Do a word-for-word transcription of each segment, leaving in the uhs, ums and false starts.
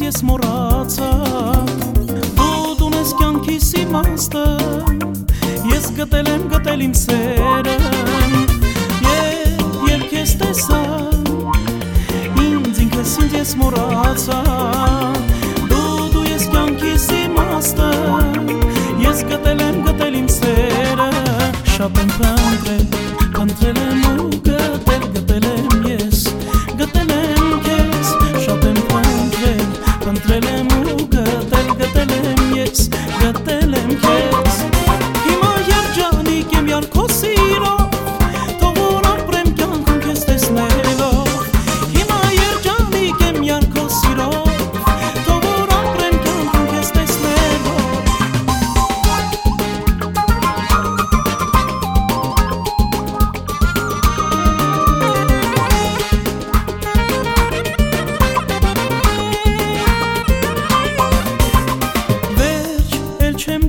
ես մոռացա Դու դունես կյանքիս իմաստը Ես գտել եմ գտել իմ սերը Երբ երբ քեզ տեսա Ինձ ինքս ինձ ես մոռացա Դու դու ես կյանքիս իմաստը Ես գտել եմ գտել իմ սերը Շատ եմ փնտրել, փնտրել եմ ու գտել, գտել եմ ես Գտել եմ քեզ, շատ եմ փնտրել, փնտրել եմ ու գտել, գտել եմ ես Գտել եմ քեզ Հիմա երջանիկ եմ յարքո սիրով Թող որ ապրեմ կյանքում քեզ տեսնելով Հիմա երջանիկ եմ յարքո սիրով Թող որ ապրեմ կյանքում քեզ տեսնելով Չեմ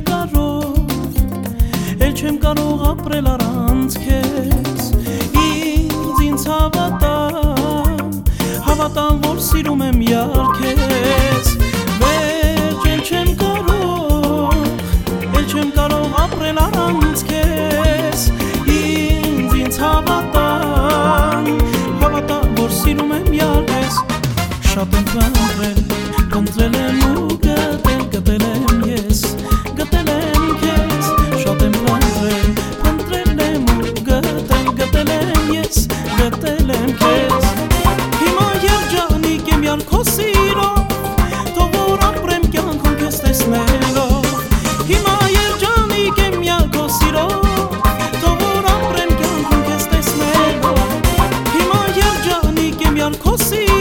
կարող ապրել առանց քեզ Ինձ ինձ հավատամ Հավատամ, որ սիրում եմ յար քեզ Վերջ էլ չեմ կարող Էլ չեմ կարող ապրել առանց քեզ Ինձ ինձ հավատամ Հավատամ, որ սիրում եմ յար քեզ Շատ եմ փնտրել, փնտրել եմ ու գտել, գտել եմ ես Գտել եմ քեզ, շատ եմ փնտրել, փնտրել եմ ու գտել, գտել եմ ես Գտել եմ քեզ Հիմա երջանիկ եմ յարքո սիրով Թող որ ապրեմ կյանքում քեզ տեսնելով Հիմա երջանիկ եմ յարքո սիրով Թող որ ապրեմ կյանքում քեզ տեսնելով Հիմա երջանիկ եմ յարքո սիրով